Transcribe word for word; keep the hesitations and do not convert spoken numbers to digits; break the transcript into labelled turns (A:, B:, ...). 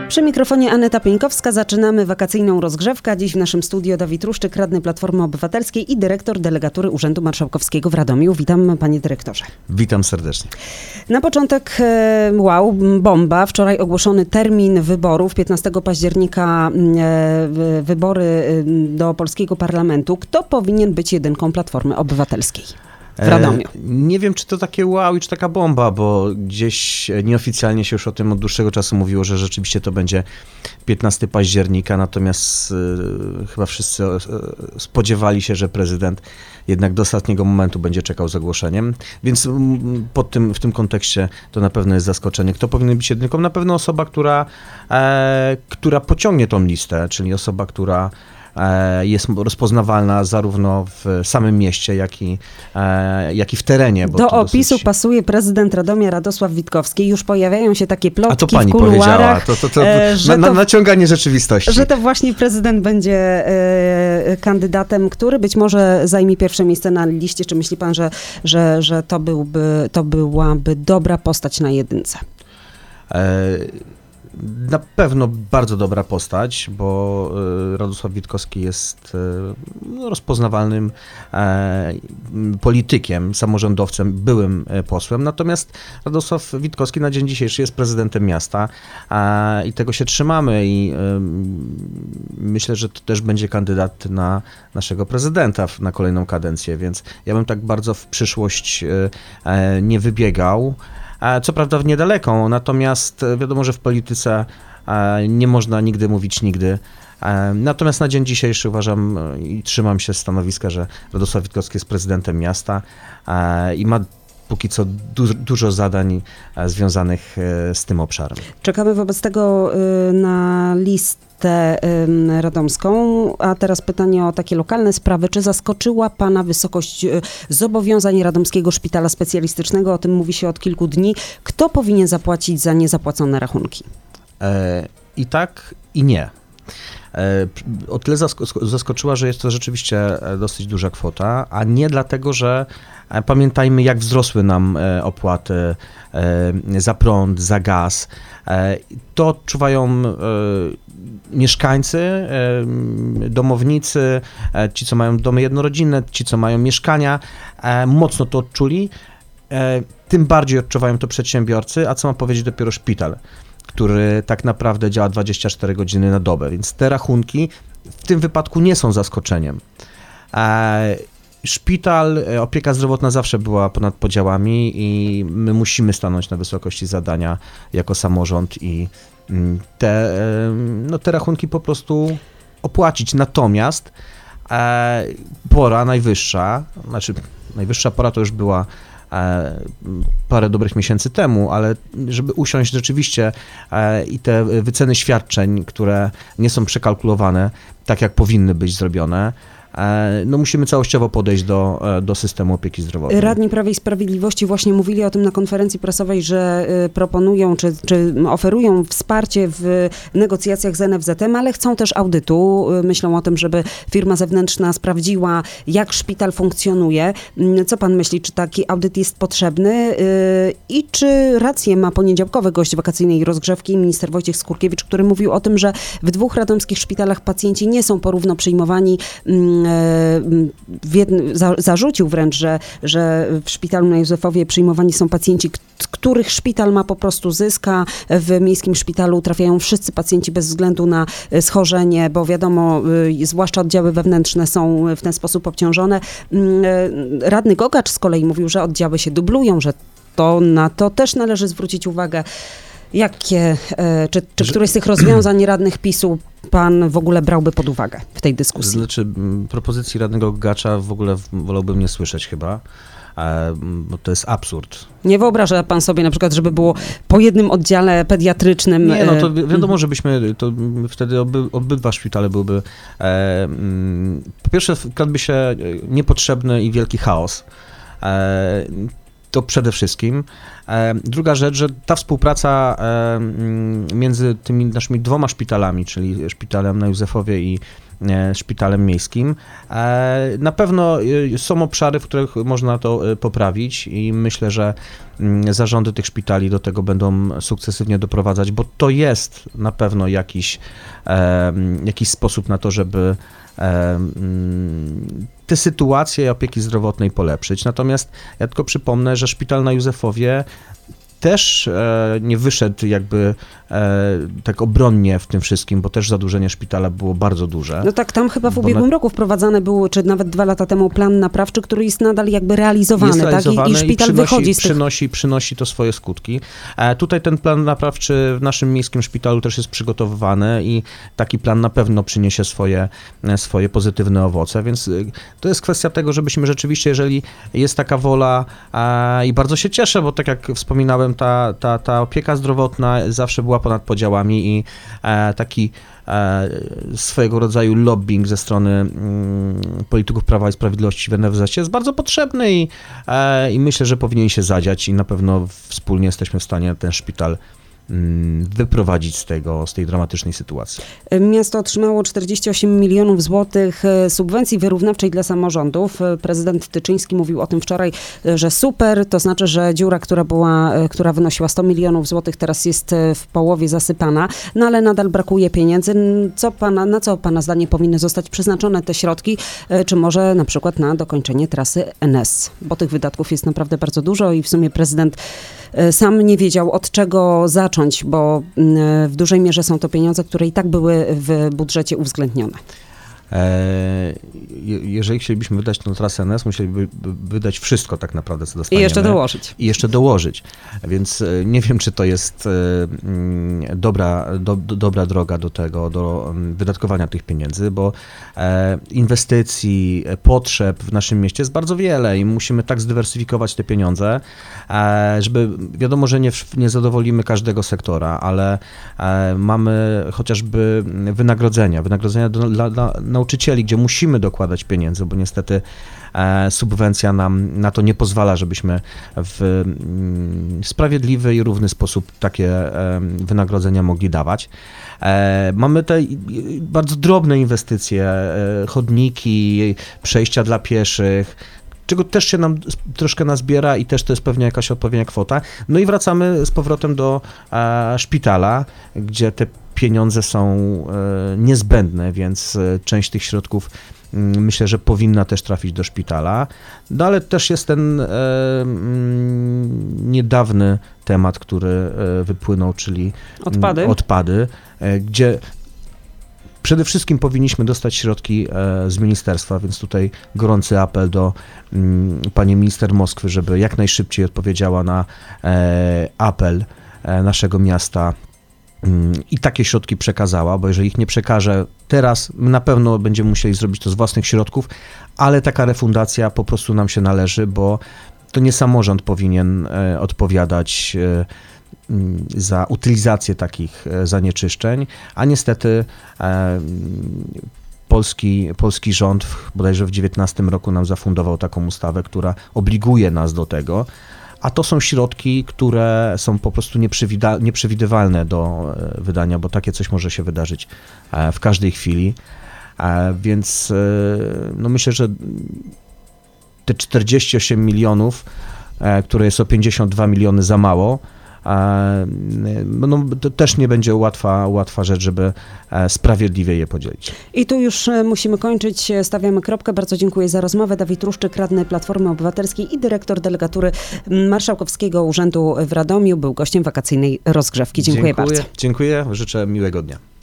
A: Przy mikrofonie Aneta Pieńkowska zaczynamy wakacyjną rozgrzewkę. Dziś w naszym studio Dawid Ruszczyk, radny Platformy Obywatelskiej i dyrektor delegatury Urzędu Marszałkowskiego w Radomiu. Witam, panie dyrektorze.
B: Witam serdecznie.
A: Na początek, wow, bomba. Wczoraj ogłoszony termin wyborów, piętnastego października wybory do polskiego parlamentu. Kto powinien być jedynką Platformy Obywatelskiej w Radomiu?
B: E, nie wiem, czy to takie wow i czy taka bomba, bo gdzieś nieoficjalnie się już o tym od dłuższego czasu mówiło, że rzeczywiście to będzie piętnastego października, natomiast e, chyba wszyscy e, spodziewali się, że prezydent jednak do ostatniego momentu będzie czekał z ogłoszeniem, więc m, pod tym, w tym kontekście to na pewno jest zaskoczenie. Kto powinien być jedynką? Na pewno osoba, która, e, która pociągnie tą listę, czyli osoba, która jest rozpoznawalna zarówno w samym mieście, jak i, jak i w terenie. Bo
A: Do
B: to
A: opisu
B: dosyć... pasuje
A: prezydent Radomia Radosław Witkowski. Już pojawiają się takie plotki
B: A to pani
A: w kuluarach,
B: powiedziała, to, to, to,
A: że
B: na,
A: to,
B: naciąganie rzeczywistości.
A: Że to właśnie prezydent będzie e, kandydatem, który być może zajmie pierwsze miejsce na liście. Czy myśli pan, że, że, że to, byłby, to byłaby dobra postać na jedynce? E
B: Na pewno bardzo dobra postać, bo Radosław Witkowski jest rozpoznawalnym politykiem, samorządowcem, byłym posłem. Natomiast Radosław Witkowski na dzień dzisiejszy jest prezydentem miasta i tego się trzymamy i myślę, że to też będzie kandydat na naszego prezydenta na kolejną kadencję, więc ja bym tak bardzo w przyszłość nie wybiegał. Co prawda w niedaleką, natomiast wiadomo, że w polityce nie można nigdy mówić nigdy. Natomiast na dzień dzisiejszy uważam i trzymam się stanowiska, że Radosław Witkowski jest prezydentem miasta i ma póki co du- dużo zadań związanych z tym obszarem.
A: Czekamy wobec tego na listę radomską, a teraz pytanie o takie lokalne sprawy. Czy zaskoczyła pana wysokość zobowiązań Radomskiego Szpitala Specjalistycznego? O tym mówi się od kilku dni. Kto powinien zapłacić za niezapłacone rachunki?
B: E, I tak, i nie. O tyle zaskoczyła, że jest to rzeczywiście dosyć duża kwota, a nie dlatego, że pamiętajmy, jak wzrosły nam opłaty za prąd, za gaz. To odczuwają mieszkańcy, domownicy, ci, co mają domy jednorodzinne, ci, co mają mieszkania, mocno to odczuli. Tym bardziej odczuwają to przedsiębiorcy, a co ma powiedzieć dopiero szpital, który tak naprawdę działa dwadzieścia cztery godziny na dobę, więc te rachunki w tym wypadku nie są zaskoczeniem. Szpital, opieka zdrowotna zawsze była ponad podziałami i my musimy stanąć na wysokości zadania jako samorząd i te, no, te rachunki po prostu opłacić. Natomiast pora najwyższa, znaczy najwyższa pora to już była parę dobrych miesięcy temu, ale żeby usiąść rzeczywiście i te wyceny świadczeń, które nie są przekalkulowane tak, jak powinny być zrobione, no musimy całościowo podejść do, do systemu opieki zdrowotnej.
A: Radni Prawa i Sprawiedliwości właśnie mówili o tym na konferencji prasowej, że proponują, czy, czy oferują wsparcie w negocjacjach z N F Z em, ale chcą też audytu. Myślą o tym, żeby firma zewnętrzna sprawdziła, jak szpital funkcjonuje. Co pan myśli, czy taki audyt jest potrzebny i czy rację ma poniedziałkowy gość wakacyjnej rozgrzewki, minister Wojciech Skurkiewicz, który mówił o tym, że w dwóch radomskich szpitalach pacjenci nie są porówno przyjmowani. W jednym, za, zarzucił wręcz, że, że w szpitalu na Józefowie przyjmowani są pacjenci, k- których szpital ma po prostu zysk, a w miejskim szpitalu trafiają wszyscy pacjenci bez względu na schorzenie, bo wiadomo, y, zwłaszcza oddziały wewnętrzne są w ten sposób obciążone. Y, radny Gogacz z kolei mówił, że oddziały się dublują, że to na to też należy zwrócić uwagę. Jakie, czy, czy któreś z tych rozwiązań radnych PiSu pan w ogóle brałby pod uwagę w tej dyskusji?
B: Znaczy, propozycji radnego Gogacza w ogóle wolałbym nie słyszeć chyba, bo to jest absurd.
A: Nie wyobraża pan sobie na przykład, żeby było po jednym oddziale pediatrycznym...
B: Nie, no to wiadomo, żebyśmy, to wtedy oby, obydwa szpitale byłyby, e, po pierwsze wkradłby się niepotrzebny i wielki chaos. E, To przede wszystkim. Druga rzecz, że ta współpraca między tymi naszymi dwoma szpitalami, czyli szpitalem na Józefowie i e, szpitalem miejskim. E, na pewno e, są obszary, w których można to e, poprawić i myślę, że m, zarządy tych szpitali do tego będą sukcesywnie doprowadzać, bo to jest na pewno jakiś, e, jakiś sposób na to, żeby e, m, te sytuacje opieki zdrowotnej polepszyć. Natomiast ja tylko przypomnę, że szpital na Józefowie też e, nie wyszedł jakby e, tak obronnie w tym wszystkim, bo też zadłużenie szpitala było bardzo duże.
A: No tak, tam chyba w
B: Bo
A: ubiegłym
B: na-
A: roku wprowadzany był, czy nawet dwa lata temu plan naprawczy, który jest nadal jakby realizowany,
B: Jest
A: tak? I,
B: realizowany
A: I szpital
B: przynosi,
A: wychodzi z tych...
B: przynosi, przynosi to swoje skutki. E, tutaj ten plan naprawczy w naszym miejskim szpitalu też jest przygotowywany i taki plan na pewno przyniesie swoje, e, swoje pozytywne owoce, więc y, to jest kwestia tego, żebyśmy rzeczywiście, jeżeli jest taka wola e, i bardzo się cieszę, bo tak jak wspominałem, ta, ta, ta opieka zdrowotna zawsze była ponad podziałami i e, taki e, swojego rodzaju lobbying ze strony mm, polityków Prawa i Sprawiedliwości w N F Z jest bardzo potrzebny i, e, i myślę, że powinien się zadziać i na pewno wspólnie jesteśmy w stanie ten szpital mm, wyprowadzić z tego, z tej dramatycznej sytuacji.
A: Miasto otrzymało czterdzieści osiem milionów złotych e, subwencji wyrównawczej dla samorządów. E, Prezydent Tyczyński mówił o tym wczoraj, e, że super, to znaczy, że dziura, która była, e, która wynosiła sto milionów złotych, teraz jest e, w połowie zasypana, no ale nadal brakuje pieniędzy. N- Co pana, na co pana zdanie powinny zostać przeznaczone te środki? E, Czy może na przykład na dokończenie trasy N S? Bo tych wydatków jest naprawdę bardzo dużo i w sumie prezydent e, sam nie wiedział, od czego zacząć, bo mm, w dużej mierze są to pieniądze, które i tak były w budżecie uwzględnione.
B: E, je- jeżeli chcielibyśmy wydać na trasę N S, musieliby by- wydać wszystko tak naprawdę, co
A: I
B: dostaniemy.
A: jeszcze dołożyć.
B: I jeszcze dołożyć. Więc e, nie wiem, czy to jest e, mm, dobra, do, do, dobra droga do tego, do mm, wydatkowania tych pieniędzy, bo e, inwestycji, e, potrzeb w naszym mieście jest bardzo wiele i musimy tak zdywersyfikować te pieniądze, e, żeby, wiadomo, że nie, w- nie zadowolimy każdego sektora, ale e, mamy chociażby wynagrodzenia, wynagrodzenia do, dla, dla nauczycieli, gdzie musimy dokładać pieniędzy, bo niestety e, subwencja nam na to nie pozwala, żebyśmy w mm, sprawiedliwy i równy sposób takie e, wynagrodzenia mogli dawać. E, mamy te i- i bardzo drobne inwestycje, e, chodniki, przejścia dla pieszych, czego też się nam s- troszkę nazbiera i też to jest pewnie jakaś odpowiednia kwota. No i wracamy z powrotem do e, szpitala, gdzie te pieniądze są e, niezbędne, więc e, część tych środków mm, myślę, że powinna też trafić do szpitala. No ale też jest ten e, mm, niedawny temat, który e, wypłynął, czyli mm,
A: Odpady.
B: odpady, e, gdzie przede wszystkim powinniśmy dostać środki e, z ministerstwa, więc tutaj gorący apel do mm, pani minister Moskwy, żeby jak najszybciej odpowiedziała na e, apel e, naszego miasta mm, i takie środki przekazała, bo jeżeli ich nie przekaże teraz, my na pewno będziemy musieli zrobić to z własnych środków, ale taka refundacja po prostu nam się należy, bo to nie samorząd powinien e, odpowiadać e, mm, za utylizację takich e, zanieczyszczeń, a niestety e, polski, polski rząd w- bodajże w dziewiętnastym roku nam zafundował taką ustawę, która obliguje nas do tego, a to są środki, które są po prostu nieprzewida- nieprzewidywalne do e, wydania, bo takie coś może się wydarzyć e, w każdej chwili. E, Więc e, no myślę, że te czterdzieści osiem milionów, e, które jest o pięćdziesiąt dwa miliony za mało, e, no, to też nie będzie łatwa, łatwa rzecz, żeby e, sprawiedliwie je podzielić.
A: I tu już e, musimy kończyć, e, stawiamy kropkę. Bardzo dziękuję za rozmowę. Dawid Truszczyk, radny Platformy Obywatelskiej i dyrektor delegatury m, Marszałkowskiego Urzędu w Radomiu, był gościem wakacyjnej rozgrzewki. Dziękuję, bardzo.
B: Dziękuję, życzę miłego dnia.